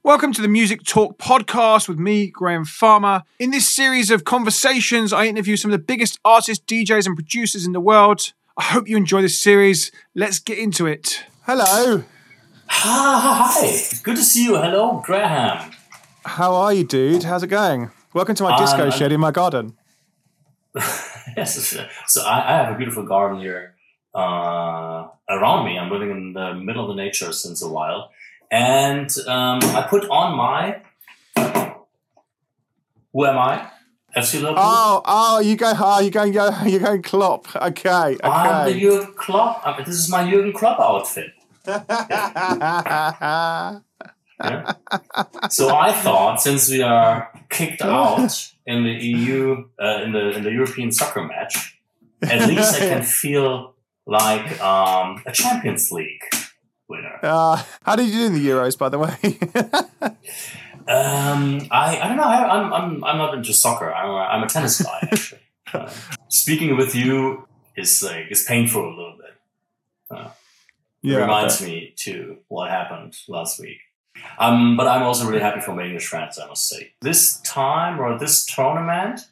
Welcome to the Music Talk podcast with me, Graham Farmer. In this series of conversations, I interview some of the biggest artists, DJs and producers in the world. I hope you enjoy this series. Let's get into it. Hello. Hi. Good to see you. Hello, Graham. How are you, dude? How's it going? Welcome to my disco shed in my garden. Yes. So I have a beautiful garden here around me. I'm living in the middle of the nature since a while. And I put on my... Who am I? FC Liverpool? You're going Klopp. Okay. I'm the Jurgen Klopp. This is my Jurgen Klopp outfit. Yeah. So I thought, since we are kicked out in the EU, in the European soccer match, at least I can feel like a Champions League winner. How did you do in the Euros, by the way? I don't know. I'm not into soccer. I'm a tennis guy. Actually, speaking with you is painful a little bit. It reminds me to what happened last week. But I'm also really happy for my English friends, I must say. This time or this tournament,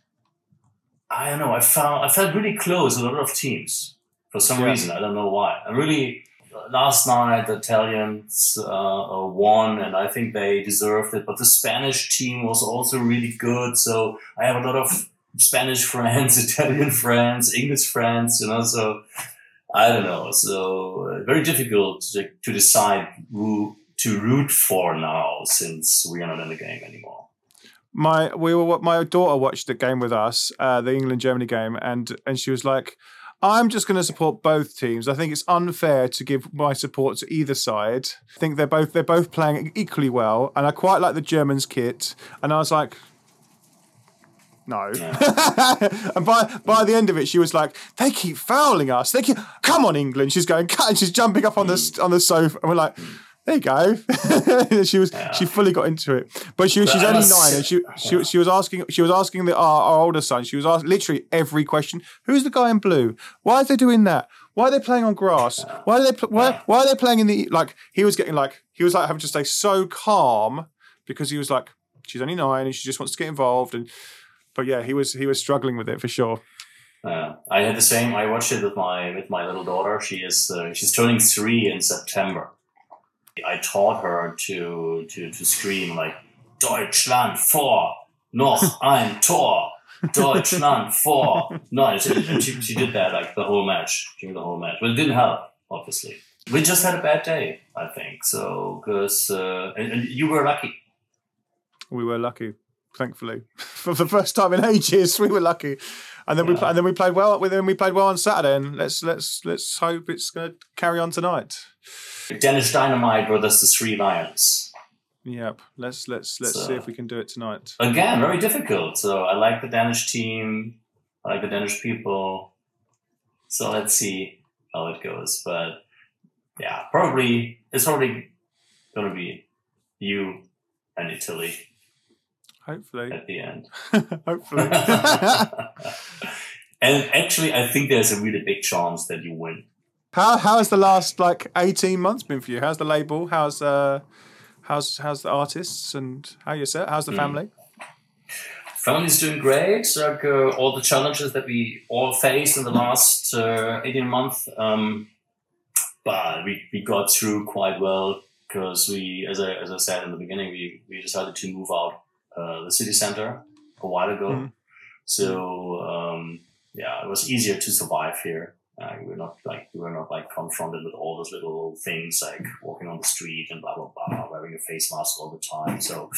I don't know. I felt really close with a lot of teams for some reason. I don't know why. Last night, the Italians won, and I think they deserved it. But the Spanish team was also really good. So I have a lot of Spanish friends, Italian friends, English friends, So I don't know. So very difficult to decide who to root for now, since we are not in the game anymore. My daughter watched the game with us, the England-Germany game, and she was like, I'm just going to support both teams. I think it's unfair to give my support to either side. I think they're both playing equally well, and I quite like the Germans' kit. And I was like, no. Yeah. And by the end of it, she was like, they keep fouling us. Come on, England. She's going, and she's jumping up on the sofa, and we're like, there you go. She fully got into it, but she's only 9, and she was asking our older son. She was asking literally every question. Who's the guy in blue? Why are they doing that? Why are they playing on grass? Why are they playing in the He was having to stay so calm because he was like, she's only 9 and she just wants to get involved. But yeah, he was struggling with it for sure. I had the same. I watched it with my little daughter. She's turning 3 in September. I taught her to scream like Deutschland vor, noch ein Tor, Deutschland vor. No, she did that like during the whole match. But it didn't help, obviously. We just had a bad day, I think. So, because and you were lucky. We were lucky, thankfully, for the first time in ages. We were lucky, and then we played well. We played well on Saturday, and let's hope it's going to carry on tonight. Danish Dynamite versus the Three Lions. Yep. Let's see if we can do it tonight. Again, very difficult. So I like the Danish team. I like the Danish people. So let's see how it goes. But yeah, it's probably going to be you and Italy. Hopefully. At the end. Hopefully. And actually, I think there's a really big chance that you win. How has the last 18 months been for you? How's the label? How's the artists, and how's the family? Family's doing great. All the challenges that we all faced in the last 18 months, but we got through quite well because we, as I said in the beginning, we decided to move out the city center a while ago. Mm. So it was easier to survive here. We were not confronted with all those little things like walking on the street and blah blah blah, wearing a face mask all the time. So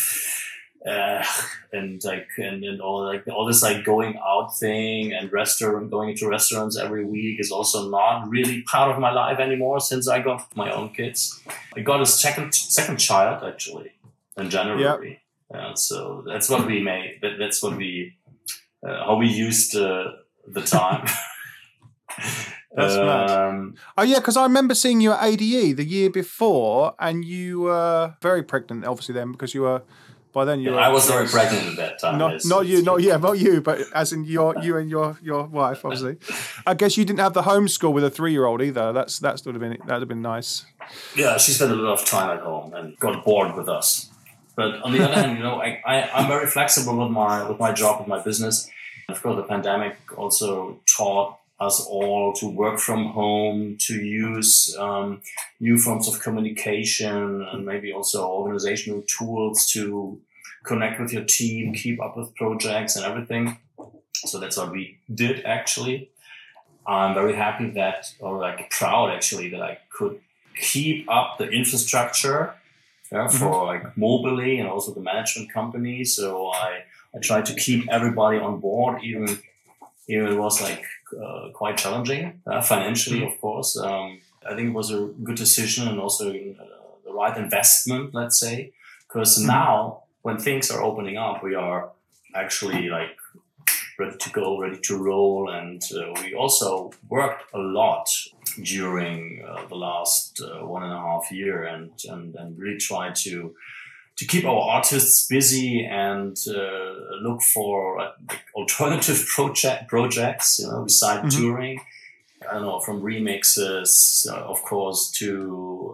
and all this going out thing and going into restaurants every week is also not really part of my life anymore since I got my own kids. I got a second child actually in January. Yep. So that's what we made. That's what we how we used the time. That's mad. Oh yeah, because I remember seeing you at ADE the year before, and you were very pregnant, obviously then, because you were by then you. I was very pregnant at that time. Not you, but as in you and your wife, obviously. I guess you didn't have the homeschool with a 3-year-old either. That'd have been nice. Yeah, she spent a lot of time at home and got bored with us. But on the other hand, I'm very flexible with my job, with my business. Of course, the pandemic also taught us all to work from home, to use new forms of communication, and maybe also organizational tools to connect with your team, keep up with projects and everything. So that's what we did, actually. I'm very happy proud actually that I could keep up the infrastructure for Mobily and also the management company. So I tried to keep everybody on board, even it was quite challenging financially, of course. I think it was a good decision and also the right investment, let's say, because now when things are opening up, we are actually ready to go, ready to roll. And we also worked a lot during the last 1.5 years and really tried to keep our artists busy and look for alternative projects, beside touring. I don't know, from remixes, of course, to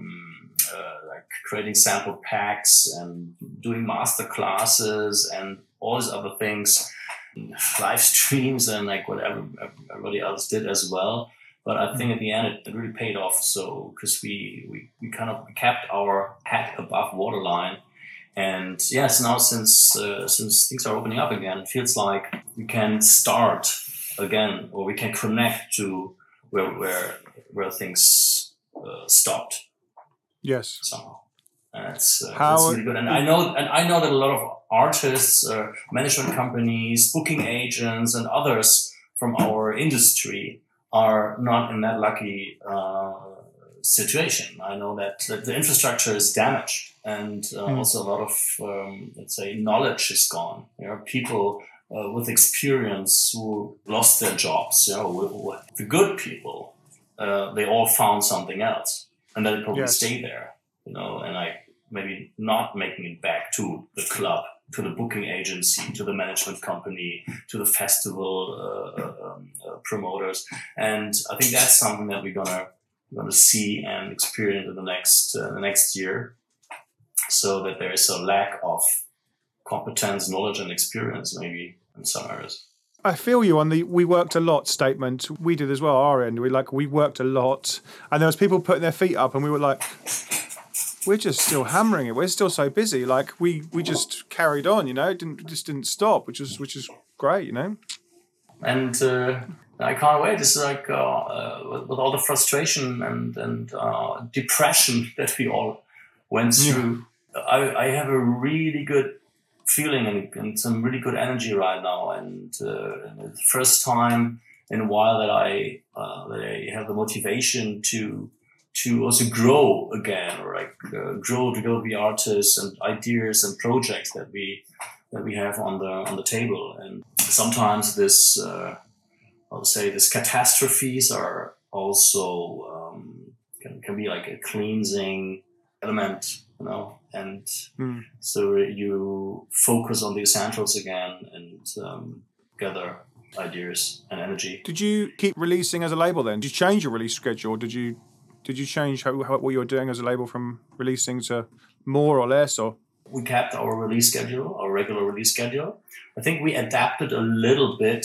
creating sample packs and doing master classes and all these other things, live streams and what everybody else did as well. But I think at the end it really paid off. So because we kind of kept our head above waterline, and yes, now since things are opening up again, it feels like we can start again, or we can connect to where things stopped. Yes. Somehow. That's really good. And I know that a lot of artists, management companies, booking agents, and others from our industry are not in that lucky situation. I know that the infrastructure is damaged, and also a lot of let's say knowledge is gone. There are people with experience who lost their jobs. The good people, they all found something else, and they'll probably stay there. And maybe not making it back to the club, to the booking agency, to the management company, to the festival promoters. And I think that's something that we're gonna see and experience in the next year, so that there is a lack of competence, knowledge, and experience maybe in some areas. I feel you on the "we worked a lot" statement. We did as well, our end. We worked a lot, and there was people putting their feet up, and we were like, we're just still hammering it. We're still so busy. We just carried on, didn't stop, which is great, And I can't wait. It's with all the frustration and depression that we all went through. I have a really good feeling and some really good energy right now. And the first time in a while that I have the motivation to also grow again, or grow to be artists and ideas and projects that we have on the table. And sometimes this these catastrophes are also can be like a cleansing element, and so you focus on the essentials again and gather ideas and energy. Did you keep releasing as a label then? Did you change your release schedule? Did you change what you were doing as a label from releasing to more or less? Or we kept our release schedule, our regular release schedule. I think we adapted a little bit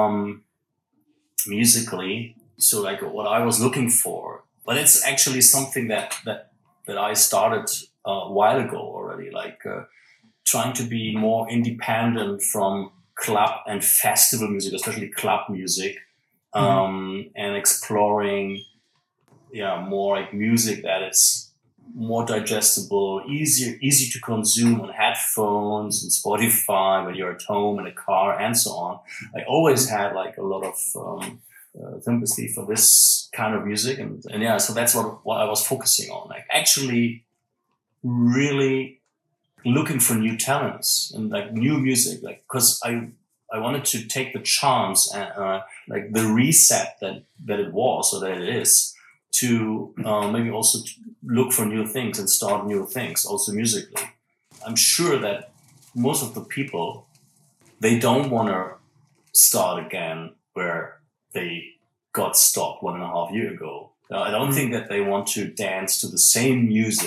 musically, so what I was looking for. But it's actually something that I started a while ago already, trying to be more independent from club and festival music, especially club music, and exploring more music that is more digestible, easy to consume on headphones and Spotify when you're at home, in a car, and so on. I always had a lot of sympathy for this kind of music, and so that's what I was focusing on. Actually, really looking for new talents and new music, because I wanted to take the chance and the reset that it was, or that it is, to maybe also look for new things and start new things, also musically. I'm sure that most of the people, they don't want to start again where they got stopped 1.5 years ago. I don't think that they want to dance to the same music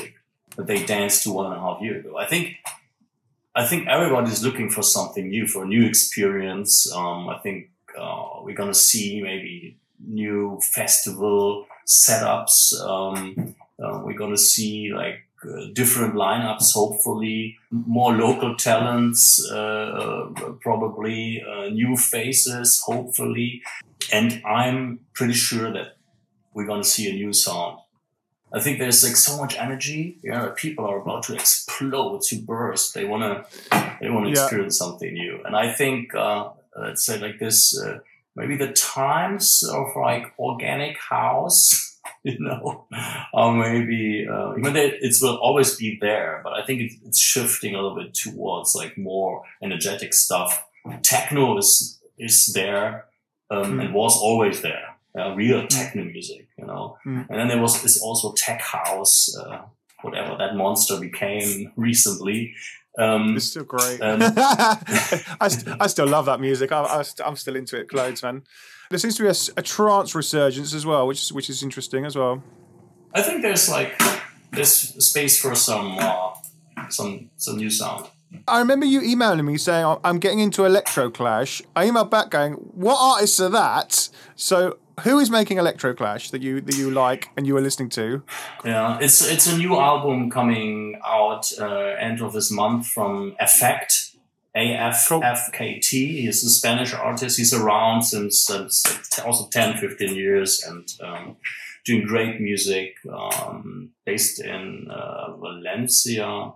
that they danced to 1.5 years ago. I think everybody's looking for something new, for a new experience. I think we're gonna see maybe new festival setups. We're gonna see like different lineups, hopefully more local talents, probably new faces, hopefully. And I'm pretty sure that we're gonna see a new sound. I think there's like so much energy. People are about to explode, to burst. They wanna experience something new. And I think let's say like this, maybe the times of like organic house, or maybe even though it will always be there, but I think it's shifting a little bit towards like more energetic stuff. Techno is there and was always there. Real techno music, and then there is also tech house, whatever that monster became recently. It's still great. I still love that music. I'm still into it, loads, man. There seems to be a trance resurgence as well, which is interesting as well. I think there's space for some new sound. I remember you emailing me saying I'm getting into Electroclash. I emailed back going, "What artists are that?" So who is making Electroclash that you like and you were listening to? Yeah, it's a new album coming out end of this month from Effect, AFFKT. He's a Spanish artist. He's around since also 10, 15 years and doing great music, based in Valencia.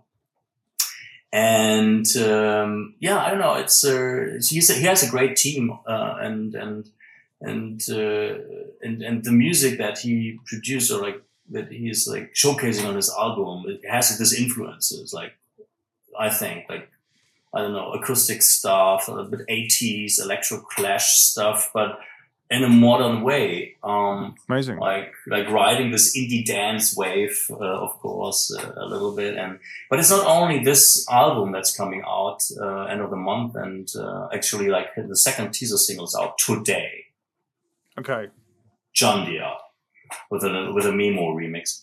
And I don't know. He has a great team, and the music that he produced or like that he's like showcasing on his album, it has this influences. Like I think like I don't know, acoustic stuff, a little bit 80s Electroclash stuff, but in a modern way. Amazing. Like riding this indie dance wave, of course, a little bit. But it's not only this album that's coming out end of the month, and actually like the second teaser single's out today. Okay. Jandia with a Memo remix.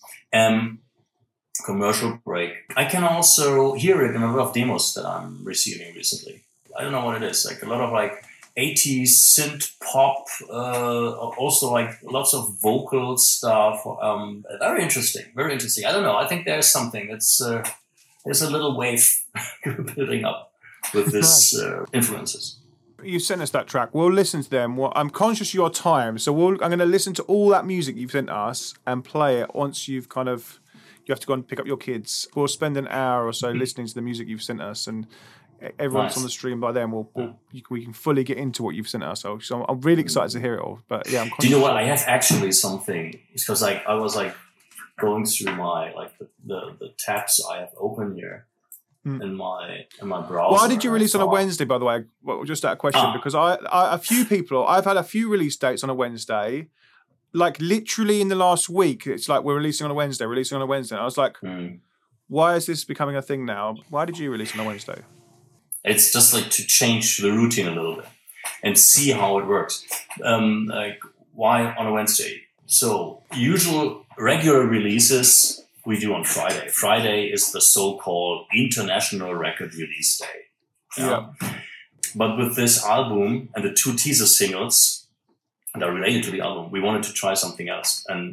Commercial break. I can also hear it in a lot of demos that I'm receiving recently. I don't know what it is. Like a lot of like 80s synth pop, also like lots of vocal stuff. Very interesting. Very interesting. I don't know. I think there's something that's there's a little wave building up with this influences. You sent us that track. We'll listen to them. I'm conscious of your time, so I'm going to listen to all that music you've sent us and play it once you have to go and pick up your kids. We'll spend an hour or so listening to the music you've sent us, and everyone's on the stream by then. We can fully get into what you've sent us. So I'm really excited to hear it all. But yeah, do you know what? I have actually something, because like I was like going through my like the tabs I have open here. In my browser. Why did you release on a Wednesday, by the way? Well, just that question, because I've had a few release dates on a Wednesday, like literally in the last week. It's like we're releasing on a Wednesday. And I was like, why is this becoming a thing now? Why did you release on a Wednesday? It's just like to change the routine a little bit and see how it works. Like why on a Wednesday? So regular releases we do on Friday. Friday is the so-called International Record Release Day. Yeah. But with this album and the 2 teaser singles that are related to the album, we wanted to try something else. And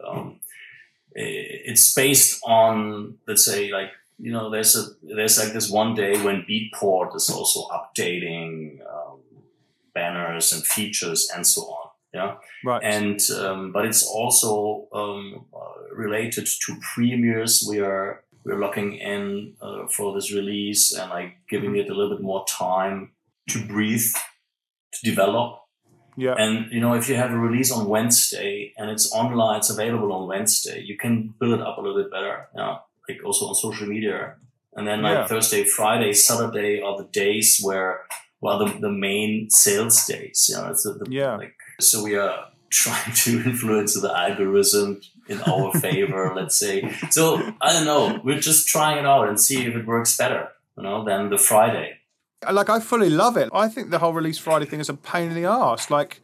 it's based on, let's say, like, there's like this one day when Beatport is also updating banners and features and so on. Yeah. Right. And but it's also related to premieres. We're locking in for this release and like giving it a little bit more time to breathe, to develop. Yeah. And if you have a release on Wednesday and it's online, it's available on Wednesday, you can build it up a little bit better. Yeah. Like also on social media. And then like Thursday, Friday, Saturday are the days where the main sales days. So we are trying to influence the algorithm in our favor, let's say. So I don't know. We're just trying it out and see if it works better, than the Friday. Like I fully love it. I think the whole release Friday thing is a pain in the arse. Like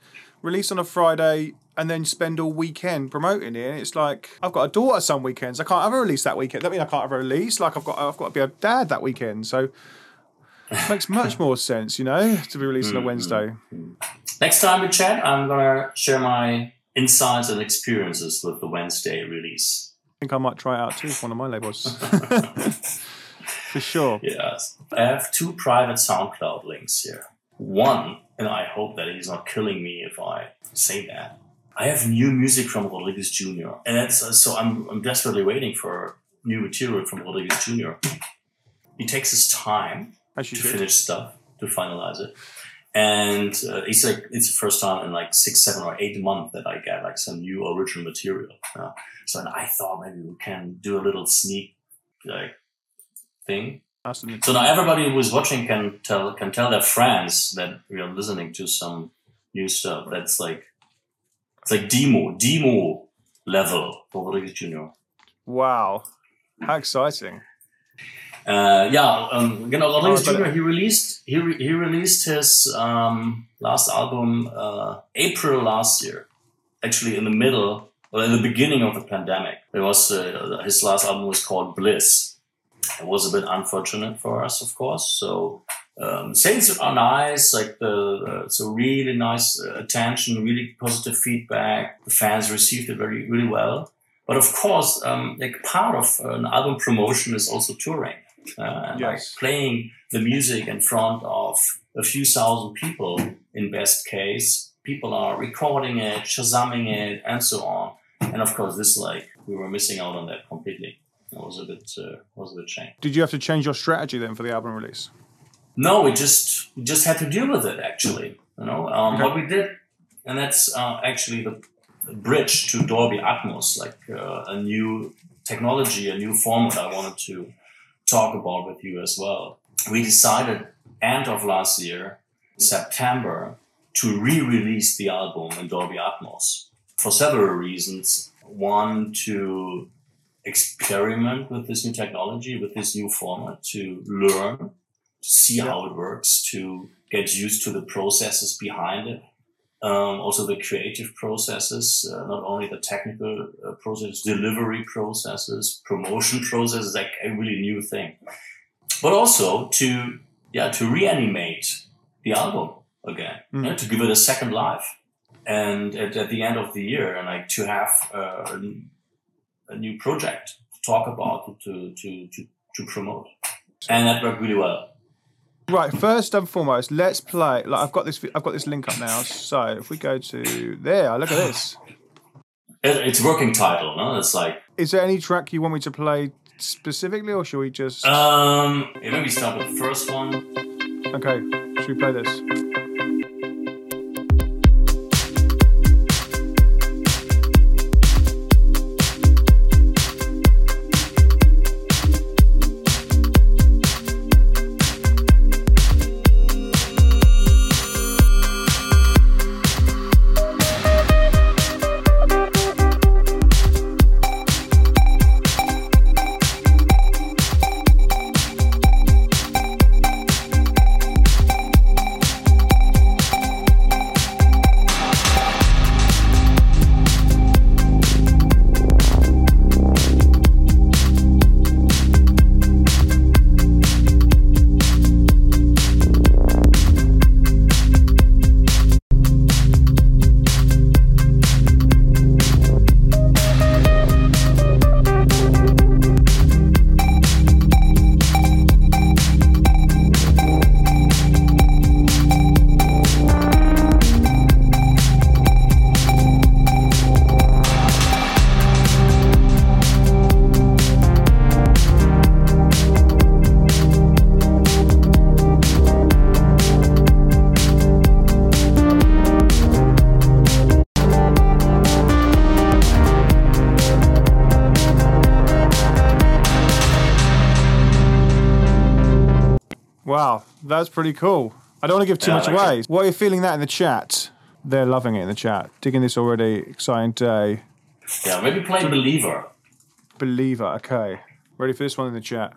release on a Friday, and then spend all weekend promoting it. And it's like, I've got a daughter some weekends. I can't have a release that weekend. That means I can't have a release. Like I've got to be a dad that weekend. So it makes much more sense, to be released on a Wednesday. Next time we chat, I'm gonna share my insights and experiences with the Wednesday release. I think I might try it out too for one of my labels. For sure. Yes. I have 2 private SoundCloud links here. One, and I hope that he's not killing me if I say that, I have new music from Rodriguez Jr. And that's so I'm desperately waiting for new material from Rodriguez Jr. He takes his time to finish stuff, to finalize it. And he's like, it's the first time in like 6, 7, or 8 months that I get like some new original material. So and I thought maybe we can do a little sneak thing. So now everybody who is watching can tell their friends that we are listening to some new stuff. That's like, it's like demo level for Rodriguez Jr. Wow, how exciting! Rodriguez Jr. He released his last album April last year. Actually, in the beginning of the pandemic. It was his last album was called Bliss. It was a bit unfortunate for us, of course. So sales are nice, like so really nice attention, really positive feedback. The fans received it really, really well. But of course, part of an album promotion is also touring and like playing the music in front of a few thousand people. In best case, people are recording it, shazamming it, and so on. And of course, we were missing out on that completely. It was a bit shame. Did you have to change your strategy then for the album release? No, we just had to deal with it actually. What we did, and that's actually the bridge to Dolby Atmos, like a new technology, a new format I wanted to talk about with you as well. We decided end of last year, September, to re-release the album in Dolby Atmos for several reasons. One, to experiment with this new technology, with this new format, to learn, to see how it works, to get used to the processes behind it. Also the creative processes, not only the technical process, delivery processes, promotion processes, like a really new thing. But also to reanimate the album again, to give it a second life. And at the end of the year, and like to have a new project to talk about, to promote. And that worked really well. Right, first and foremost, let's play. Like I've got this link up now. So if we go to there, look at this. It's a working title, no? It's like. Is there any track you want me to play specifically, or should we just? Maybe start with the first one. Okay, should we play this? Wow, that's pretty cool. I don't want to give too much away. What are you feeling that in the chat? They're loving it in the chat. Digging this already. Exciting day. Yeah, maybe play Believer. Believer, okay. Ready for this one in the chat?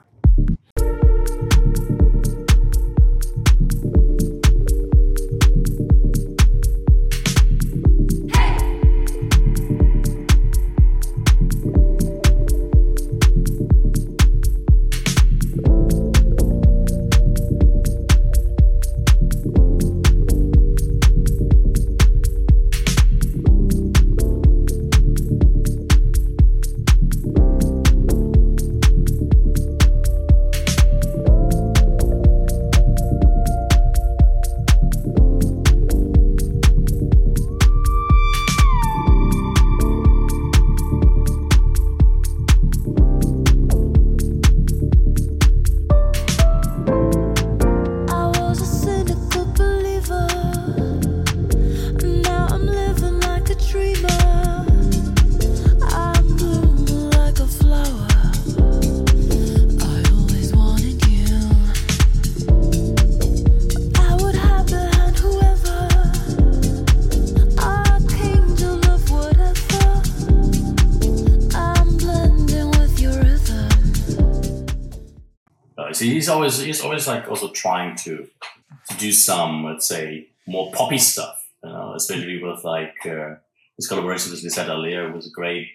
he's always like also trying to do some, let's say, more poppy stuff, you know, especially with like his collaboration, as we said earlier, was a great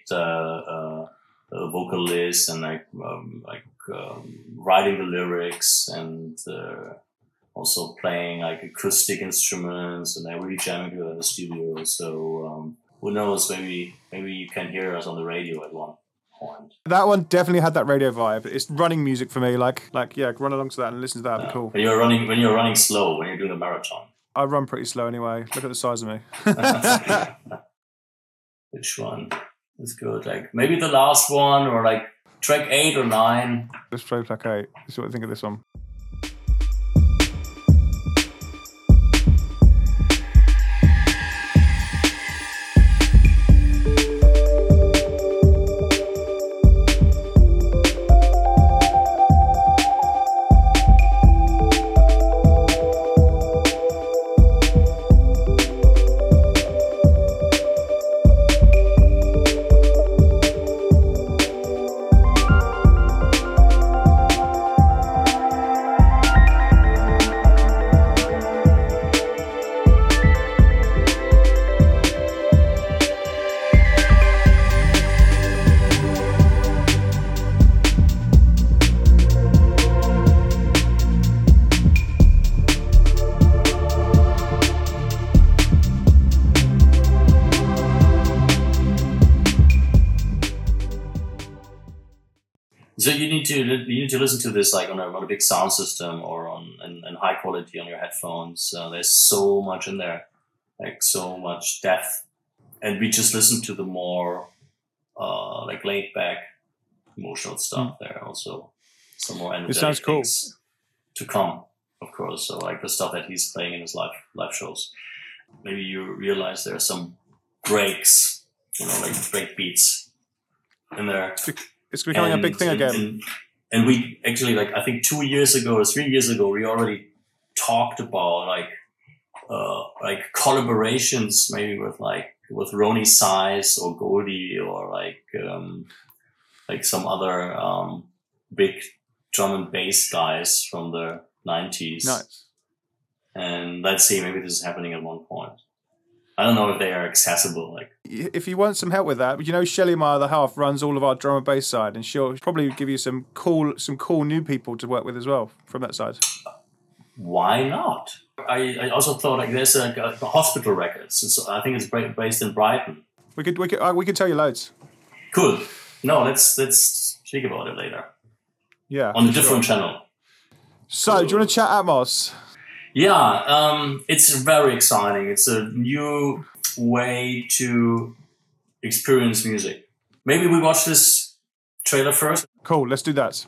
vocalist and writing the lyrics and also playing like acoustic instruments, and they're really jamming together in the studio. So who knows? Maybe you can hear us on the radio at one point. That one definitely had that radio vibe. It's running music for me. Like yeah, run along to that and listen to that. Would be cool. When you're running slow, when you're doing a marathon. I run pretty slow anyway. Look at the size of me. Which one is good? Like maybe the last one, or like track 8 or 9. Let's play track 8. Let's see what I think of this one. So you need to listen to this like on a big sound system or in high quality on your headphones. There's so much in there, like so much depth, and we just listen to the more like laid back, emotional stuff. There also some more energetic. It sounds cool. Things to come, of course. So like the stuff that he's playing in his live shows. Maybe you realize there are some breaks, you know, like break beats in there. It's becoming a big thing again. And we actually, like, I think 2 years ago or 3 years ago, we already talked about like collaborations, maybe with Ronnie Size or Goldie or like some other big drum and bass guys from the 90s. Nice. And let's see, maybe this is happening at one point. I don't know if they are accessible. Like, if you want some help with that, you know, Shelly Meyer, the half, runs all of our drum and bass side, and she'll probably give you some cool new people to work with as well from that side. Why not? I also thought like there's a Hospital Records. I think it's based in Brighton. We could tell you loads. Cool. No, let's speak about it later. Yeah, on a different channel. So, do you want to chat Atmos? Yeah, it's very exciting. It's a new way to experience music. Maybe we watch this trailer first. Cool, let's do that.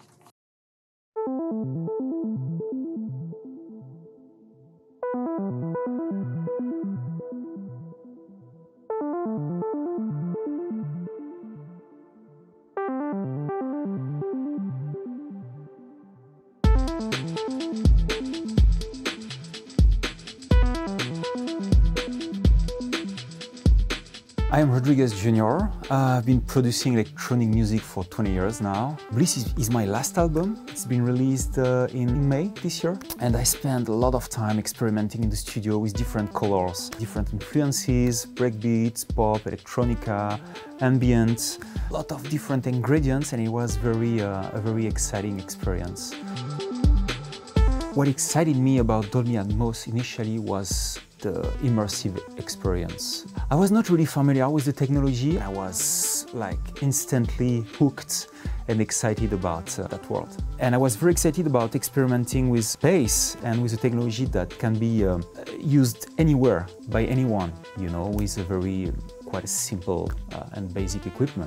I am Rodriguez Jr. I've been producing electronic music for 20 years now. Bliss is my last album. It's been released in May this year. And I spent a lot of time experimenting in the studio with different colors, different influences, breakbeats, pop, electronica, ambient, a lot of different ingredients, and it was a very exciting experience. What excited me about Dolby Atmos initially was the immersive experience. I was not really familiar with the technology. I was like instantly hooked and excited about that world. And I was very excited about experimenting with bass and with a technology that can be used anywhere by anyone, you know, with a very quite simple and basic equipment.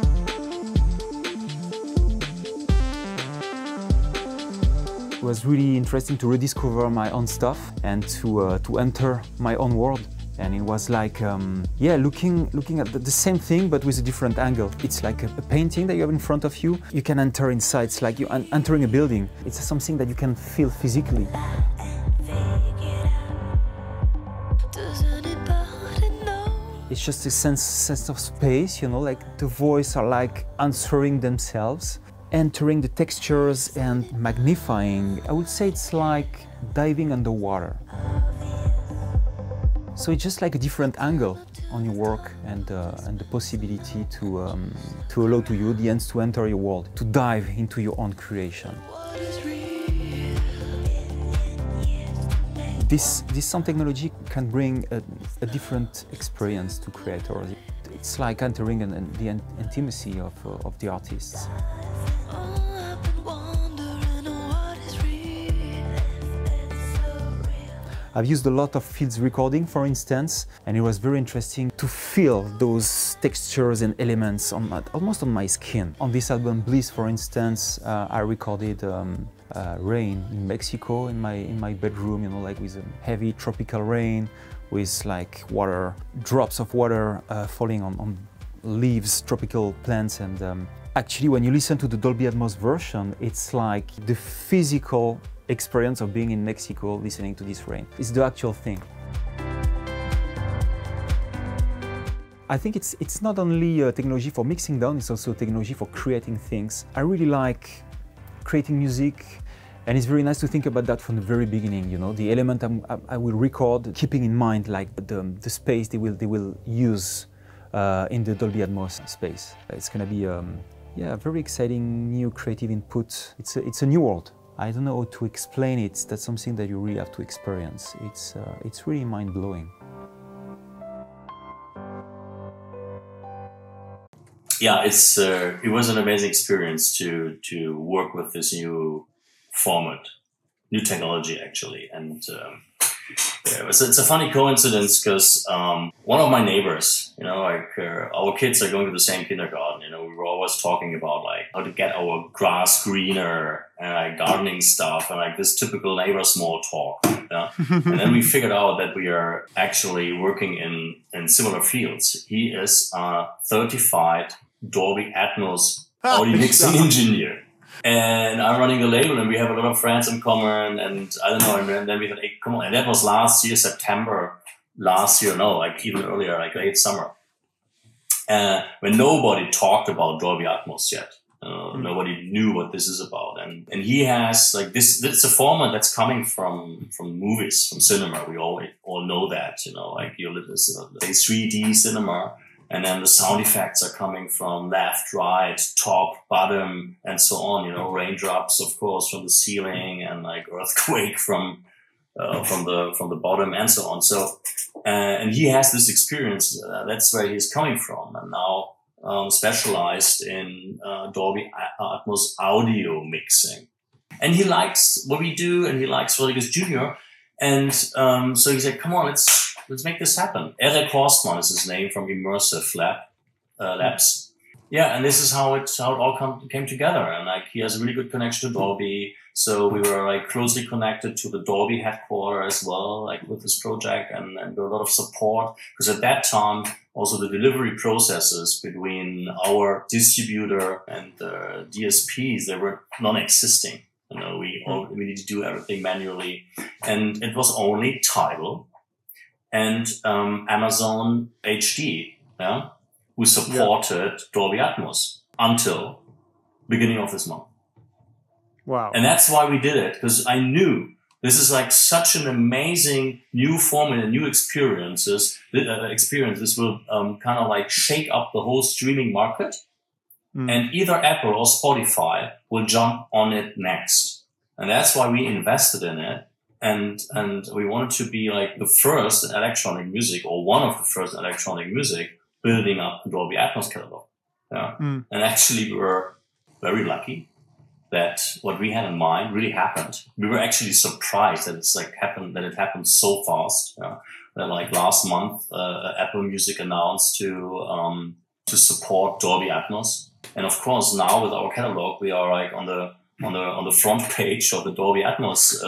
It was really interesting to rediscover my own stuff and to enter my own world. And it was like, looking at the same thing but with a different angle. It's like a painting that you have in front of you. You can enter inside. It's like you're entering a building. It's something that you can feel physically. It's just a sense of space, you know, like the voices are like answering themselves. entering the textures and magnifying. I would say it's like diving underwater. So it's just like a different angle on your work and the possibility to allow to your audience to enter your world, to dive into your own creation. This sound technology can bring a different experience to creators. It's like entering the intimacy of the artists. I've used a lot of fields recording, for instance, and it was very interesting to feel those textures and elements almost on my skin. On this album, Bliss, for instance, I recorded rain in Mexico in my bedroom, you know, like with a heavy tropical rain, with like water, drops of water falling on leaves, tropical plants, and actually, when you listen to the Dolby Atmos version, it's like the physical experience of being in Mexico listening to this rain. It's the actual thing. I think it's not only a technology for mixing down, it's also a technology for creating things. I really like creating music, and it's very nice to think about that from the very beginning, you know, the element I will record, keeping in mind like the space they will use in the Dolby Atmos space. It's gonna be a very exciting new creative input. It's a new world. I don't know how to explain it. That's something that you really have to experience. It's really mind-blowing. Yeah, it was an amazing experience to work with this new format, new technology actually, and it's a funny coincidence because one of my neighbors, you know, like our kids are going to the same kindergarten. You know, we were always talking about like how to get our grass greener and like gardening stuff and like this typical neighbor small talk. Yeah? And then we figured out that we are actually working in similar fields. He is a certified Dolby Atmos audio mixing engineer. And I'm running the label, and we have a lot of friends in common, and I don't know, and then we thought, hey, come on, and that was last year, September last year, no, like even earlier, like late summer, when nobody talked about Dolby Atmos yet. Nobody knew what this is about, and he has like this. It's a format that's coming from movies, from cinema. We all know that, you know, like you live this 3D cinema. And then the sound effects are coming from left, right, top, bottom, and so on. You know, raindrops, of course, from the ceiling, and like earthquake from the bottom, and so on. So, and he has this experience. That's where he's coming from, and now specialized in Dolby Atmos audio mixing. And he likes what we do, and he likes Rodriguez Jr. And so he said, "Come on, let's make this happen." Eric Horstmann is his name, from Immersive Labs. Yeah, and this is how it all came together. And like he has a really good connection to Dolby, so we were like closely connected to the Dolby headquarters as well, like with this project, and a lot of support, because at that time also the delivery processes between our distributor and the DSPs, they were non-existing. You know, we need to do everything manually, and it was only Tidal and Amazon HD, yeah, who supported Dolby Atmos until beginning of this month. Wow! And that's why we did it, because I knew this is like such an amazing new format and new experiences. This will kind of like shake up the whole streaming market. And either Apple or Spotify will jump on it next. And that's why we invested in it. And we wanted to be like the first in electronic music, or one of the first in electronic music, building up the Dolby Atmos catalog. Yeah. And actually we were very lucky that what we had in mind really happened. We were actually surprised that it happened so fast. Yeah. That like last month, Apple Music announced to support Dolby Atmos. And of course, now with our catalog, we are like on the front page of the Dolby Atmos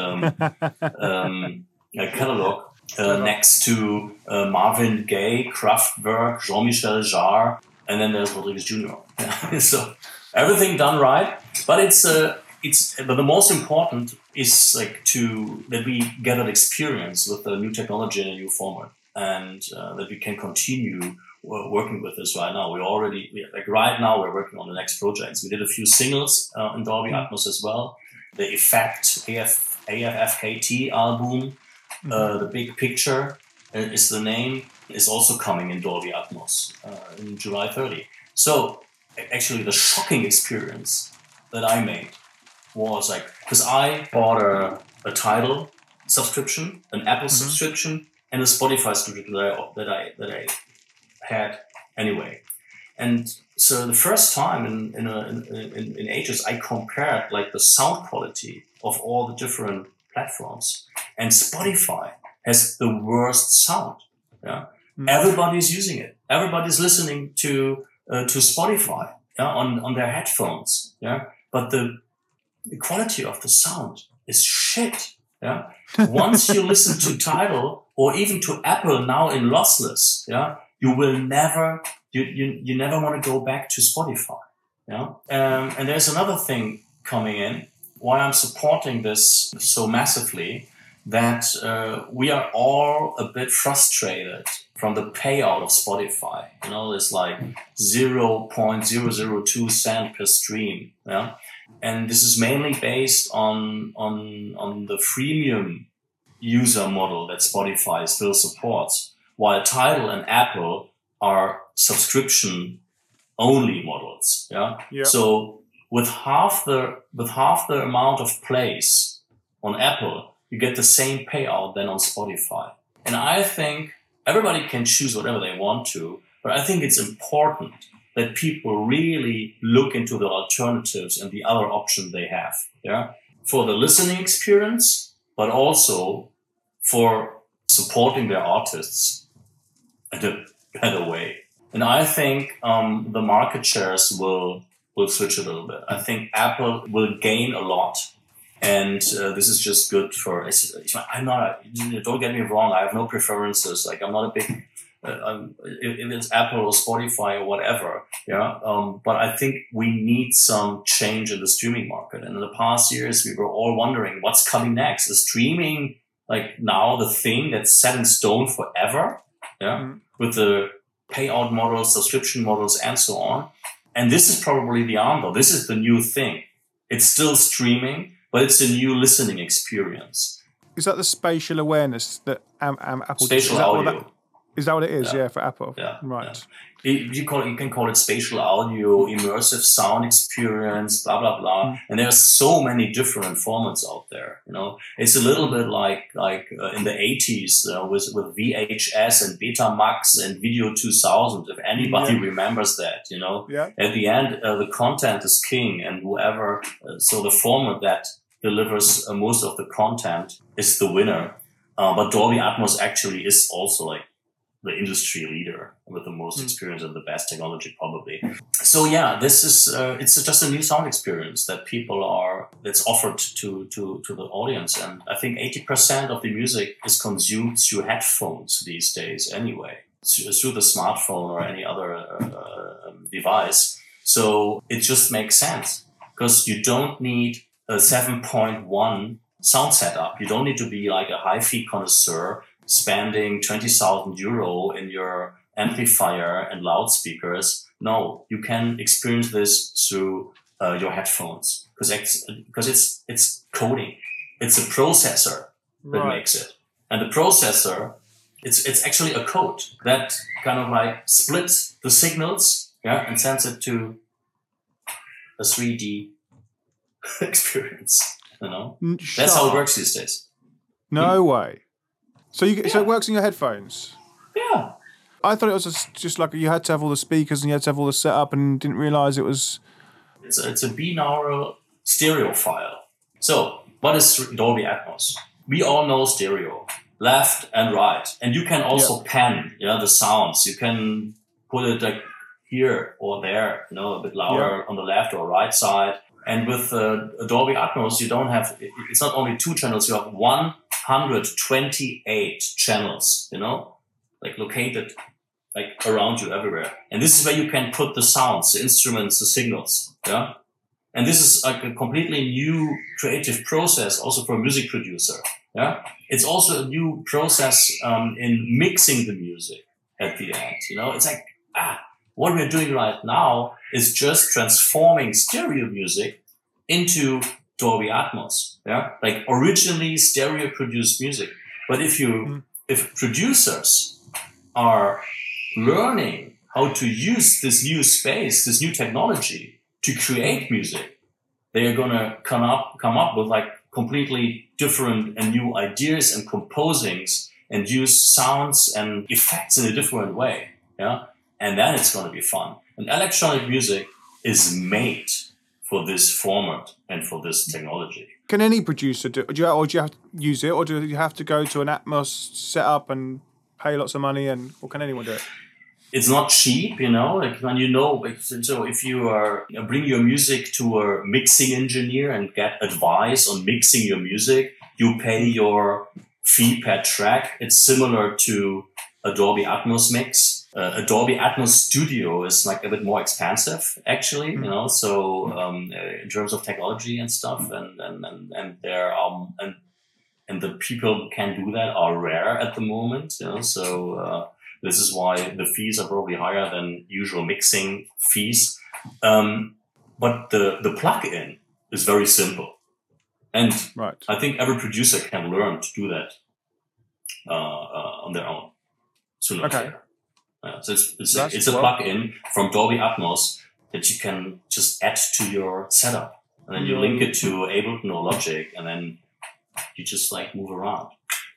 catalog, next to Marvin Gaye, Kraftwerk, Jean-Michel Jarre, and then there's Rodriguez Jr. So everything done right, but but the most important is like that we get an experience with the new technology in a new format, and that we can continue working with this right now. Right now we're working on the next projects. We did a few singles in Dolby Atmos as well. The Effect AFFKT album, The Big Picture is the name, is also coming in Dolby Atmos in July 30. So actually the shocking experience that I made was like, because I bought a Tidal subscription, an Apple subscription, and a Spotify subscription that I had anyway. And so the first time in ages, I compared like the sound quality of all the different platforms, and Spotify has the worst sound. Yeah, everybody's using it. Everybody's listening to Spotify on their headphones. Yeah, but the quality of the sound is shit. Yeah, once you listen to Tidal or even to Apple now in lossless, yeah, you will never. You never want to go back to Spotify. Yeah? And there's another thing coming in, why I'm supporting this so massively, that we are all a bit frustrated from the payout of Spotify. You know, it's like 0.002 cent per stream. Yeah? And this is mainly based on the freemium user model that Spotify still supports, while Tidal and Apple are subscription only models. Yeah. Yep. So with half the amount of plays on Apple, you get the same payout than on Spotify. And I think everybody can choose whatever they want to, but I think it's important that people really look into the alternatives and the other options they have. Yeah. For the listening experience, but also for supporting their artists in a better way. And I think the market shares will switch a little bit. I think Apple will gain a lot, and this is just good for. I'm not. Don't get me wrong. I have no preferences. Like I'm not a big. If it's Apple or Spotify or whatever, yeah. But I think we need some change in the streaming market. And in the past years, we were all wondering what's coming next. Is streaming like now the thing that's set in stone forever? Yeah, with the payout models, subscription models, and so on. And this is probably the answer. This is the new thing. It's still streaming, but it's a new listening experience. Is that the spatial awareness that Apple? Spatial audio. Is that what it is? Yeah, for Apple. Yeah. Right. Yeah. You can call it spatial audio, immersive sound experience, blah blah blah. And there's so many different formats out there. You know, it's a little bit like in the 80s with VHS and Betamax and Video 2000. If anybody remembers that, you know, at the end the content is king, and whoever so the format that delivers most of the content is the winner. But Dolby Atmos actually is also like the industry leader with the most experience and the best technology, probably. So yeah, this is it's just a new sound experience that that's offered to the audience, and I think 80% of the music is consumed through headphones these days, anyway, through the smartphone or any other device. So it just makes sense because you don't need a 7.1 sound setup. You don't need to be like a hi-fi connoisseur spending 20,000 euro in your amplifier and loudspeakers. No, you can experience this through your headphones because it's coding. It's a processor that makes it, and the processor it's actually a code that kind of like splits the signals, and sends it to a 3D experience. You know, that's how it works these days. No way. So so it works in your headphones? Yeah. I thought it was just like you had to have all the speakers and you had to have all the setup, and didn't realize it was. It's a binaural stereo file. So what is Dolby Atmos? We all know stereo, left and right, and you can also pan, the sounds. You can put it like here or there, a bit louder on the left or right side. And with Dolby Atmos, you don't have. It's not only 2 channels. You have 128 channels. Like located like around you everywhere. And this is where you can put the sounds, the instruments, the signals. Yeah. And this is like a completely new creative process also for a music producer. Yeah. It's also a new process in mixing the music. at the end. You know, it's like, what we're doing right now is just transforming stereo music into Dolby Atmos. Yeah, like originally stereo produced music. But if producers are learning how to use this new space, this new technology to create music, they are gonna come up with like completely different and new ideas and composings and use sounds and effects in a different way. Yeah. And then it's going to be fun. And electronic music is made for this format and for this technology. Can any producer do you have to use it, or do you have to go to an Atmos setup and pay lots of money, or can anyone do it? It's not cheap, you know, like when so if you bring your music to a mixing engineer and get advice on mixing your music, you pay your fee per track. It's similar to a Dolby Atmos mix. A Dolby Atmos studio is like a bit more expensive, actually, you know, so in terms of technology and stuff, and there are, and the people who can do that are rare at the moment, you know, so this is why the fees are probably higher than usual mixing fees. But the plug-in is very simple. And I think every producer can learn to do that on their own sooner or later. So it's a plug-in from Dolby Atmos that you can just add to your setup. And then you link it to Ableton or Logic, and then you just like move around.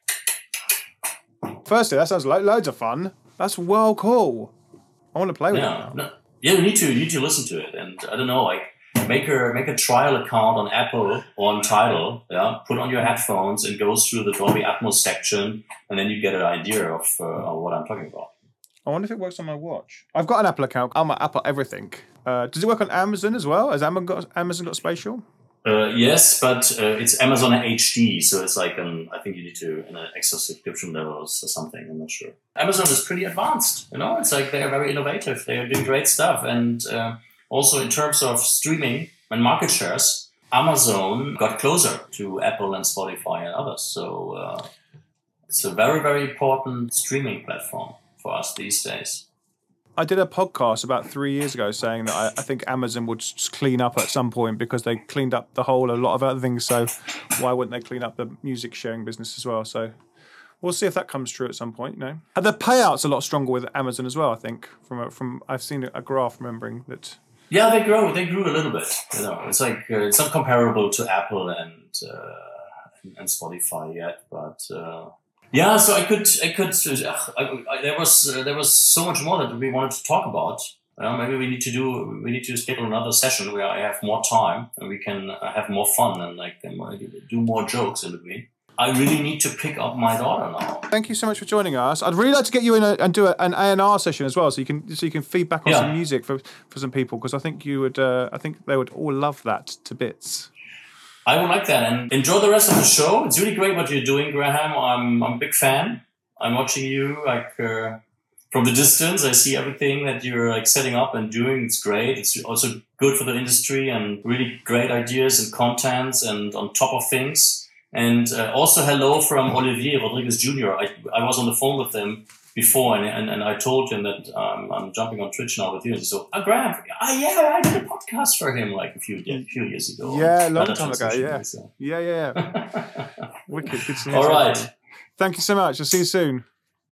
Firstly, that sounds like loads of fun. That's well cool. I want to play with it now. Yeah, you need to listen to it, and I don't know, like make a trial account on Apple or on Tidal. Yeah, put on your headphones and go through the Dolby Atmos section, and then you get an idea of what I'm talking about. I wonder if it works on my watch. I've got an Apple account. I'm at Apple everything. Does it work on Amazon as well? Has Amazon got spatial? Yes, but it's Amazon HD, so it's like I think you need to an extra subscription levels or something. I'm not sure. Amazon is pretty advanced, you know. It's like they are very innovative. They are doing great stuff, and also in terms of streaming and market shares, Amazon got closer to Apple and Spotify and others. So it's a very, very important streaming platform for us these days. I did a podcast about 3 years ago saying that I think Amazon would just clean up at some point because they cleaned up a lot of other things. So why wouldn't they clean up the music sharing business as well? So we'll see if that comes true at some point. You know, and the payouts a lot stronger with Amazon as well. I think from I've seen a graph remembering that. Yeah, they grew a little bit. You know, it's like it's not comparable to Apple and Spotify yet, but. Yeah, so I could. There was so much more that we wanted to talk about. Maybe we need to schedule another session where I have more time and we can have more fun and do more jokes in between. I really need to pick up my daughter now. Thank you so much for joining us. I'd really like to get you in and do an A&R session as well, so you can feed back on some music for some people, because I think you would. I think they would all love that to bits. I would like that, and enjoy the rest of the show. It's really great what you're doing, Graham. I'm a big fan. I'm watching you from the distance. I see everything that you're setting up and doing. It's great. It's also good for the industry and really great ideas and contents and on top of things. And also hello from Olivier Rodriguez Jr. I was on the phone with him before, and I told him that I'm jumping on Twitch now with you. And so, Graham, I did a podcast for him a few years ago. Yeah, a long time ago. Yeah. So. Yeah. Wicked. Good to see you. All right. Thank you so much. I'll see you soon.